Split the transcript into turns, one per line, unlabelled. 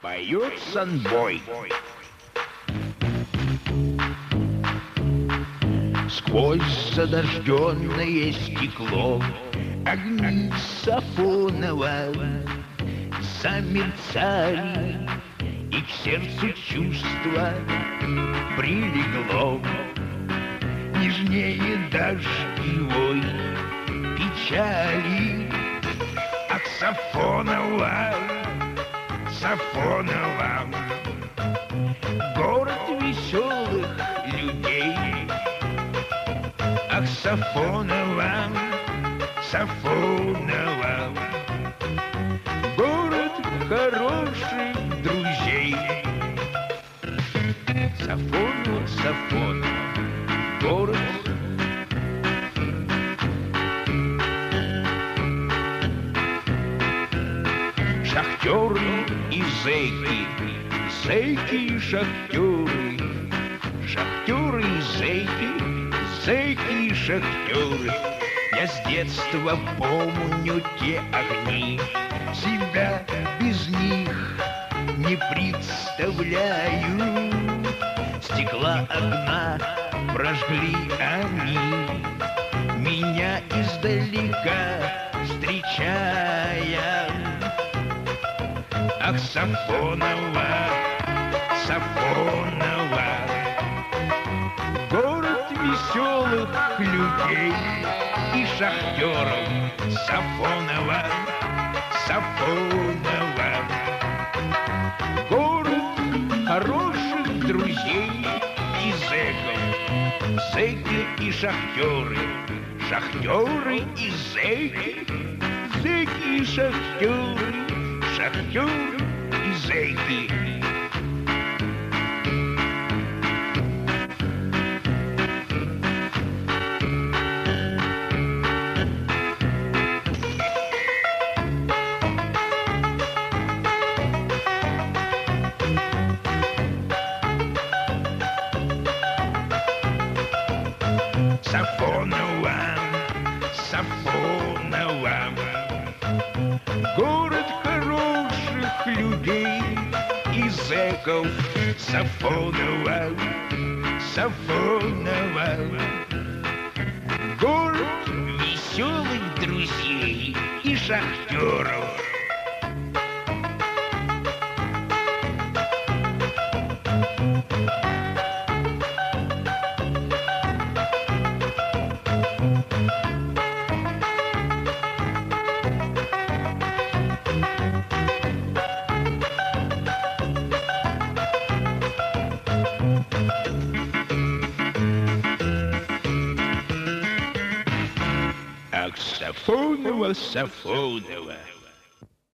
Поет Санбой. Сквозь задожденное стекло огни Сафонова замерцали, и к сердцу чувство прилегло. Нежнее дождевой печали от Сафонова, Сафонова. Город веселых людей. Ах, Сафонова, Сафонова. Город хороших друзей. Сафонова, Сафонова. Город. Шахтеры и зэки, зэки и шахтеры, шахтеры и зэки, зэки и шахтеры. Я с детства помню те огни, себя без них не представляю. Стекла окна прожгли они, меня издалека встречая. Ах, Сафонова, Сафонова. Город веселых людей и шахтеров. Сафонова, Сафонова. Город хороших друзей и зэков. Зэки и шахтеры. Шахтеры и зэки. Зэки и шахтеры. Шахтеры и зэки. Сафонова, Сафонова. Город хороших людей и зэков. Сафонова, Сафонова. Город веселых друзей и шахтеров. Ах, Сафонова, Сафонова.